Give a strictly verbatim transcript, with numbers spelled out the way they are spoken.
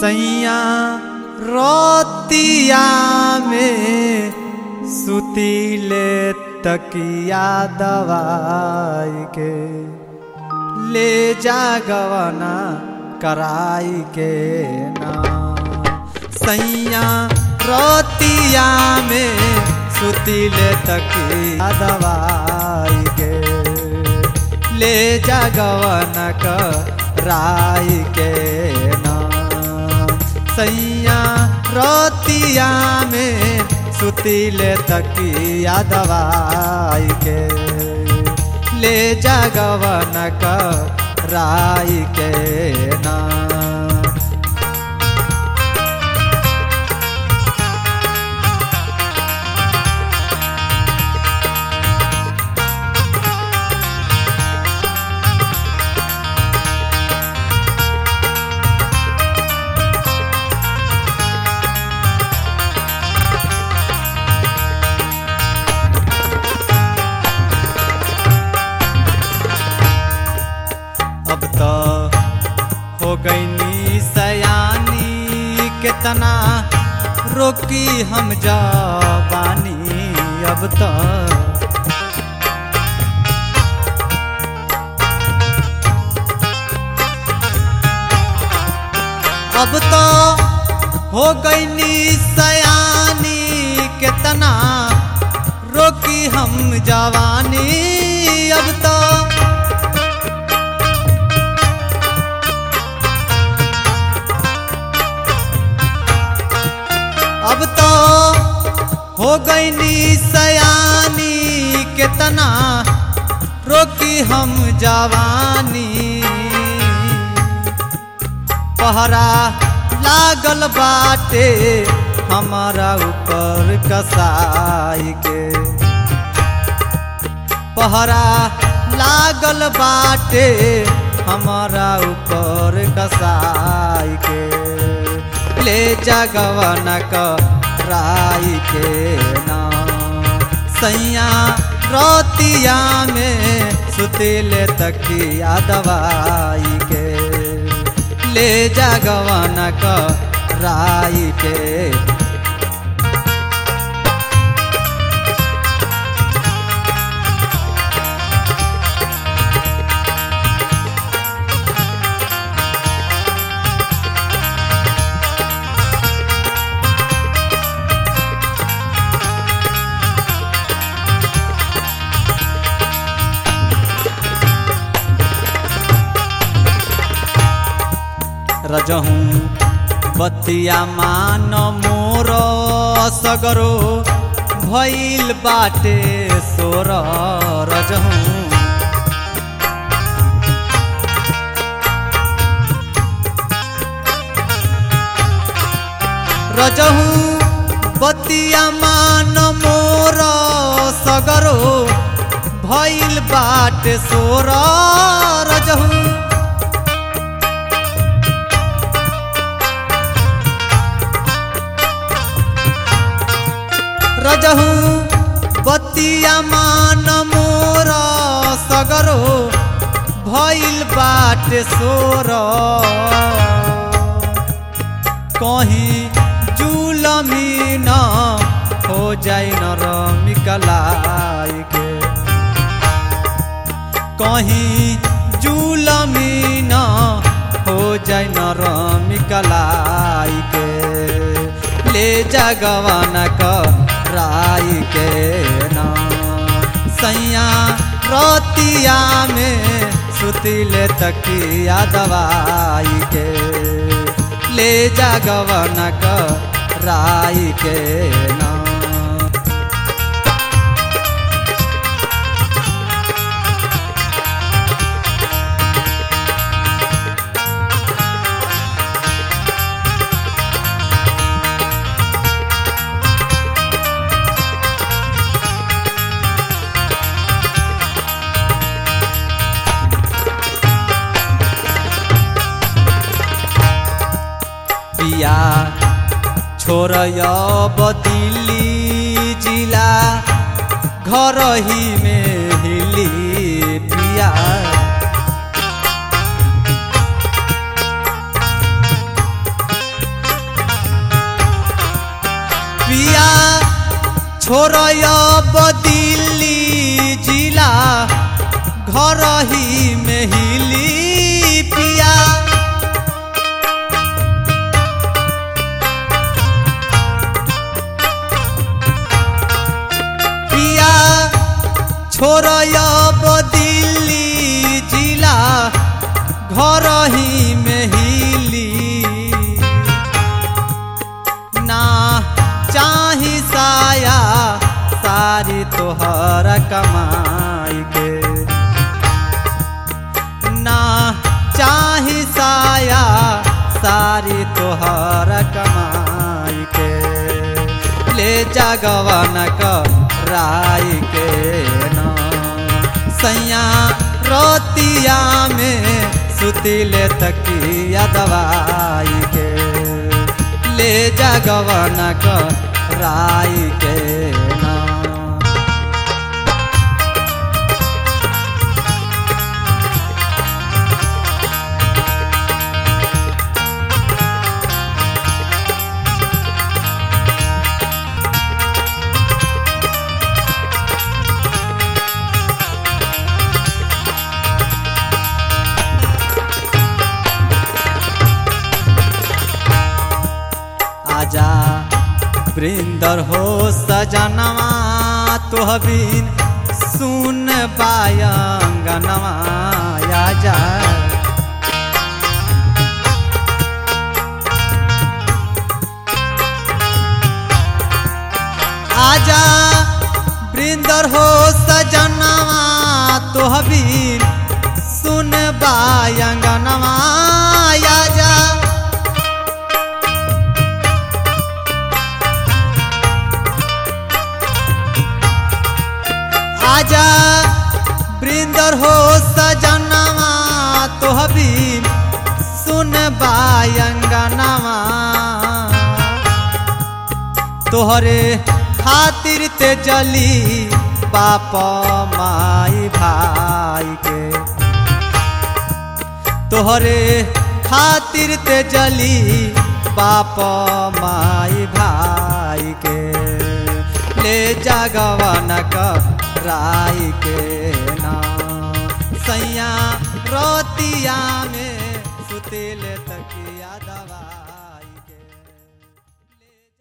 सैया रोतिया में सुतीले तकिया दवाई के ले जा गवना कराई के ना। सैया रोतिया में सुतीले तकिया दवाई के ले जा गवना कराई के ना। सैया रोतिया में सुतीले तकिया दवाई के ले जा गवना कराई के ना। अब तो हो गईनी सयानी कितना रोकी हम जवानी। अब तो अब तो हो गईनी सयानी कितना रोकी हम जवानी। अब तो अब तो हो गईनी सयानी कितना रोकी हम जवानी। पहरा लागल बाटे हमारा ऊपर कसाई के। पहरा लागल बाटे हमारा ऊपर कसाई के ले जा गवना कराई के ना। सैया रोतिया में सुतीले तकिया दवाई के ले जा गवना कराई के। रजहूँ बतिया मान मोर सगरो भइल बाटे सोर। रजहूँ रजहूँ बतिया मान मोर सगरो भइल बाटे सोर। रजहूँ रजहूँ बतिया मान मोर सगरो भइल बाटे सोर। कहीं जुलमी न हो जाई नरमी कलाई के। कहीं जुलमी न हो जाई नरमी कलाई के ले जा गवना कराई के ना। सैया रोतिया में सुतीले तकिया दवाई के ले जा गवना कराई के ना। पिया छोर दिल्ली जिला घर ही में हिली पिया। छोड़ब दिल्ली जिला घर ही में हिली पिया पिया छोड़ब दिल्ली जिला घर ही में हिली ना चाही साया सारी तोहर कमाई के ना चाही साया सारी तोहर कमाई के ले जगवन कराई के ना सैया रोतिया में सुतिले तकिया दवाई के ले जगवन कराई के ना आजा वृंदर हो सजनवा तोहबिन सुन बायंगनवा आजा आजा वृंदर हो सजनवा तोहबिन सुन बायंगनवा आजा आजा वृंदर हो सजनवा तोहबिन सुन बायंगनवा तोहरे खातिर ते जली बाप माई भाई के तोहरे खातिर ते जली बाप माई भाई के ले जगवन कराई के ना सैया रोतिया में सुतिल